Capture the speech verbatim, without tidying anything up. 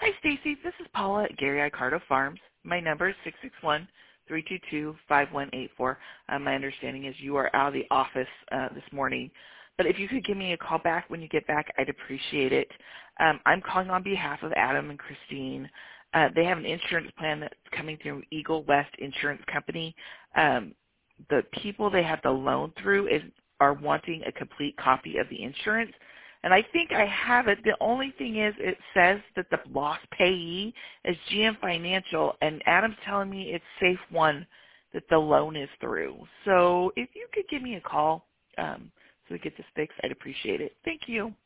Hi, Stacy. This is Paula at Gary Icardo Farms. My number is six six one, three two two, five one eight four. Uh, my understanding is you are out of the office uh, this morning. But if you could give me a call back when you get back, I'd appreciate it. Um, I'm calling on behalf of Adam and Christine. Uh, they have an insurance plan that's coming through Eagle West Insurance Company. Um, the people they have the loan through is, are wanting a complete copy of the insurance. And I think I have it. The only thing is it says that the lost payee is G M Financial, and Adam's telling me it's Safe One that the loan is through. So if you could give me a call um, so we get this fixed, I'd appreciate it. Thank you.